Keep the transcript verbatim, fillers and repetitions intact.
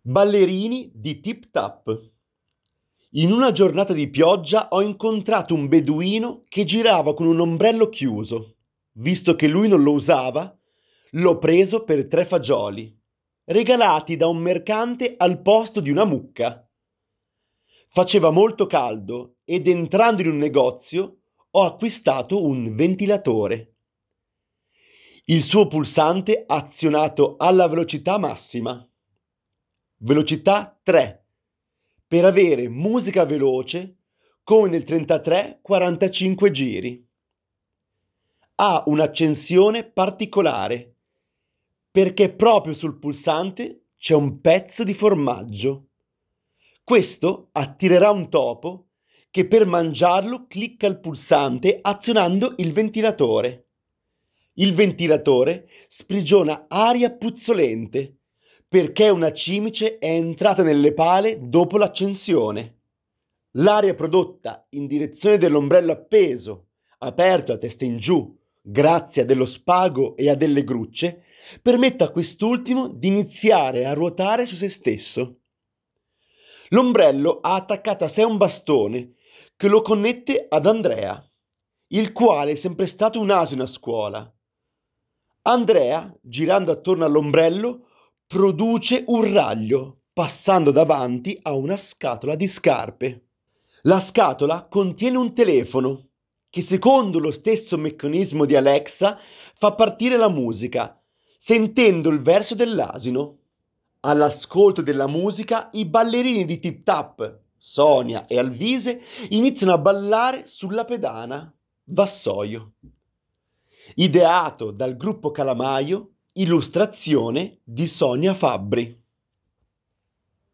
Ballerini di Tip Tap. In una giornata di pioggia ho incontrato un beduino che girava con un ombrello chiuso. Visto che lui non lo usava, l'ho preso per tre fagioli, regalati da un mercante al posto di una mucca. Faceva molto caldo ed entrando in un negozio ho acquistato un ventilatore. Il suo pulsante azionato alla velocità massima. Velocità tre, per avere musica veloce come nel trentatré quarantacinque giri. Ha un'accensione particolare perché proprio sul pulsante c'è un pezzo di formaggio. Questo attirerà un topo che per mangiarlo clicca il pulsante azionando il ventilatore. Il ventilatore sprigiona aria puzzolente perché una cimice è entrata nelle pale dopo l'accensione. L'aria prodotta in direzione dell'ombrello appeso, aperto a testa in giù, grazie a dello spago e a delle grucce, permette a quest'ultimo di iniziare a ruotare su se stesso. L'ombrello ha attaccato a sé un bastone che lo connette ad Andrea, il quale è sempre stato un asino a scuola. Andrea, girando attorno all'ombrello, produce un raglio, passando davanti a una scatola di scarpe. La scatola contiene un telefono che, secondo lo stesso meccanismo di Alexa, fa partire la musica, sentendo il verso dell'asino. All'ascolto della musica, i ballerini di Tip Tap, Sonia e Alvise, iniziano a ballare sulla pedana Vassoio. Ideato dal gruppo Calamaio, illustrazione di Sonia Fabbri.